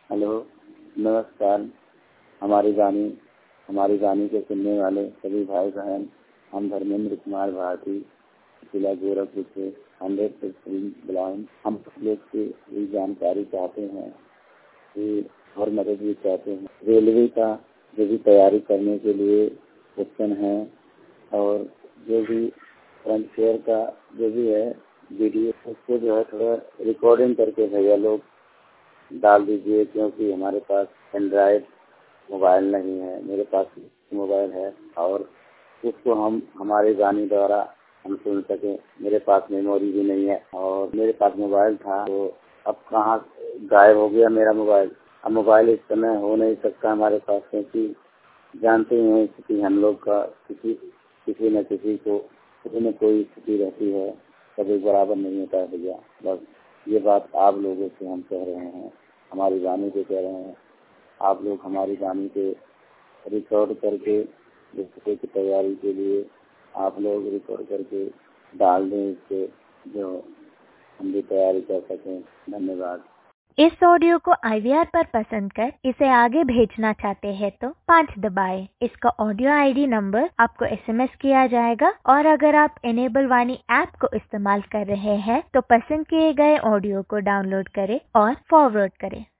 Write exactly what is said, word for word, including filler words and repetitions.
Hello, नमस्कार। हमारी गानी हमारी गानी के सुनने वाले सभी भाई बहन, हम धर्मेंद्र कुमार भारती जिला गोरखपुर से हंड्रेड परसेंट बिलोंग। हम लोग से ये जानकारी चाहते हैं कि और मदद भी चाहते हैं। रेलवे का जो भी तैयारी करने के लिए क्वेश्चन है और जो भी फ्रंट फेयर का जो भी है वीडियो, उसको जो है थोड़ा रिकॉर्डिंग करके भैया लोग डाल दीजिए, क्योंकि हमारे पास एंड्रॉयड मोबाइल नहीं है। मेरे पास मोबाइल है और उसको हम हमारे गाने द्वारा हम सुन सकें। मेरे पास मेमोरी भी नहीं है और मेरे पास मोबाइल था तो अब कहाँ गायब हो गया मेरा मोबाइल। अब मोबाइल इस समय हो नहीं सकता हमारे पास, क्योंकि जानते हैं कि हम लोग का किसी किसी न किसी को कोई न कोई स्थिति रहती है, कभी बराबर नहीं होता है भैया। बस ये बात आप लोगों से हम कह रहे हैं, हमारी गाने पे कह रहे हैं। आप लोग हमारी गाने पे रिकॉर्ड करके रिश्ते की तैयारी के लिए आप लोग रिकॉर्ड करके डाल दें, इससे जो हम भी तैयारी कर सकें। धन्यवाद। इस ऑडियो को आई वी आर पर पसंद कर इसे आगे भेजना चाहते हैं तो पाँच दबाएं। इसका ऑडियो आई डी नंबर आपको एस एम एस किया जाएगा और अगर आप इनेबल वाणी ऐप को इस्तेमाल कर रहे हैं तो पसंद किए गए ऑडियो को डाउनलोड करें और फॉरवर्ड करें।